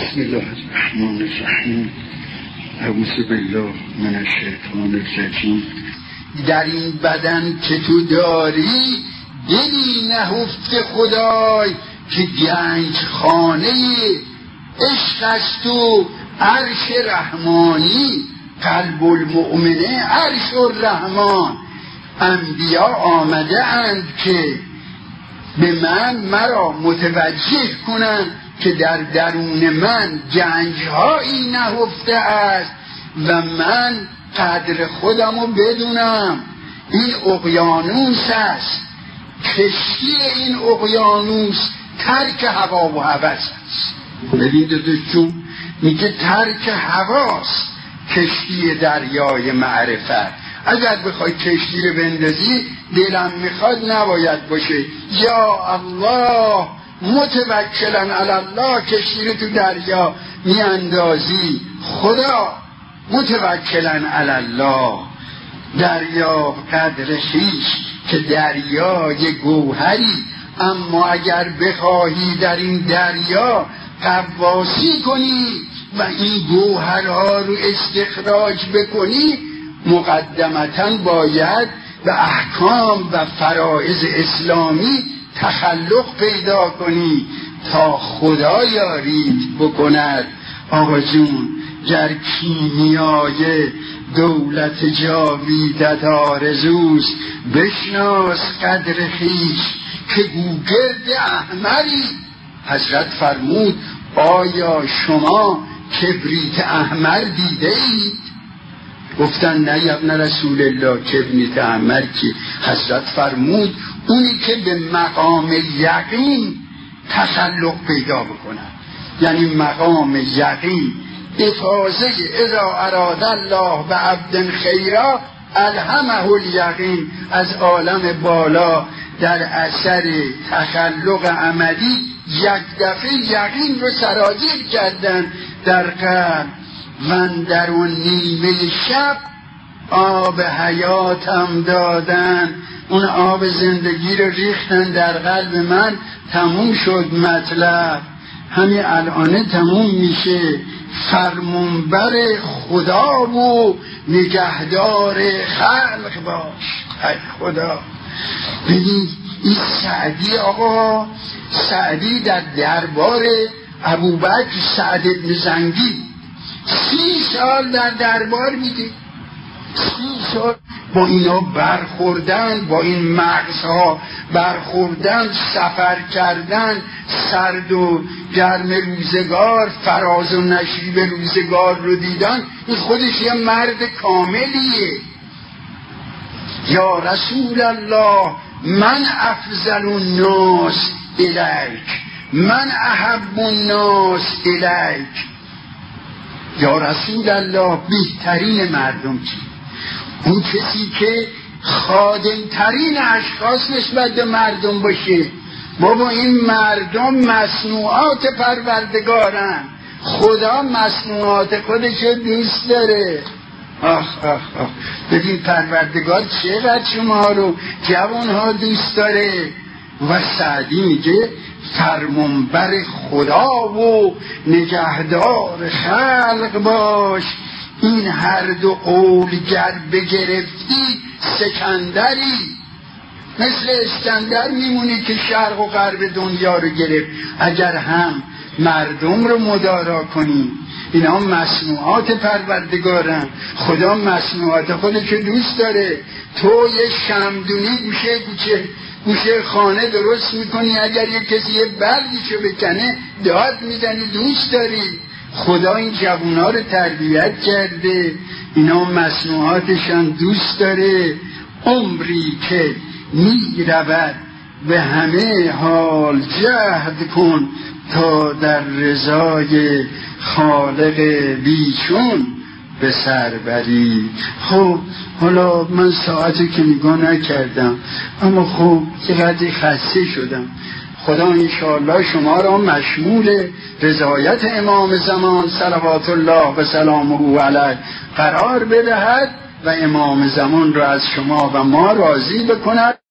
بسم الله الرحمن الرحیم. اعوذ بالله من الشیطان الرجیم. در این بدن که تو داری دلی نهفته خدای که گنج خانه عشق است و عرش رحمانی. قلب المؤمنه عرش الرحمن. انبیا آمده اند که به مرا متوجه کنند که در درون من گنج‌هایی نهفته است و من قدر خودمو بدونم. این اقیانوس است، کشتی این اقیانوس ترک هوا و هوس است. ببینید چون میگه ترک هواست کشتی دریای معرفت. اگر بخوای کشتی رو بندازی دلم میخواد نباید باشه یا الله متوکلن علی الله، کشتی رو تو دریا میاندازی خدا متوکلن علی الله. دریا قدر خویش که دریای گوهری، اما اگر بخواهی در این دریا غواصی کنی و این گوهرها رو استخراج بکنی مقدمتاً باید به احکام و فرائض اسلامی تخلق پیدا کنی تا خدا یاریت بکند. آقا جون گر کیمیای دولت جاویدت آرزوست، بشناس قدر خویش که گوگرد احمری. حضرت فرمود آیا شما کبریت احمر دیده اید؟ گفتن نه یا ابن رسول الله، کبریت احمر کی؟ حضرت فرمود اونی که به مقام یقین تسلق پیدا بکنه، یعنی مقام یقین افاظه اذا اراد الله به عبد خیرا الهمه الیقین. از عالم بالا در اثر تخلق عملی یک دفعه یقین رو سرازیر کردن در قلب. من در اون نیمه شب آب حیاتم دادن، اون آب زندگی رو ریختن در قلب من. تموم شد مطلب، همین الانه تموم میشه. فرمانبر خدا و نگهدار خلق باش. ای خدا. ببین این سعدی، آقا سعدی در دربار ابوبکر سعد بن زنگی 30 سال در دربار میده. 30 سال با اینا برخوردن، با این مغزها برخوردن، سفر کردن، سرد و گرم روزگار، فراز و نشیب روزگار رو دیدن. این خودش یه مرد کاملیه. یا رسول الله من افضل الناس الیک، من احب الناس الیک. یا رسول الله بهترین مردم کی؟ اون کسی که خادمترین اشخاص نسبت به مردم باشه. بابا این مردم مصنوعات پروردگارن، خدا مصنوعات خودشو دوست داره. آخ آخ آخ. ببین پروردگار چقدر شما رو جوانها دوست داره. و سعدی میگه فرمانبر خدا و نگهدار خلق باش. این هر دو قول گر بگرفتی سکندری. مثل اسکندر میمونی که شرق و غرب دنیا رو گرفت. اگر هم مردم رو مدارا کنی، اینا مصنوعات پروردگارن، خدا مصنوعات خودشو دوست داره. تو یه شمدونی گوشه خانه درست میکنی، اگر یه کسی یه برگیشو بکنه داد میزنی، دوست داری. خدا این جوونا رو تربیت کرده، اینا مصنوعاتشان دوست داره. عمری که میرود به همه حال جهد کن تا در رضای خالق بیچون به سر بری. خب حالا من ساعتی که نگاه نکردم، اما خب چقدر خسته شدم. خدا انشاءالله شما را مشمول رضایت امام زمان صلوات الله و سلامه علیه قرار بدهد و امام زمان را از شما و ما راضی بکند.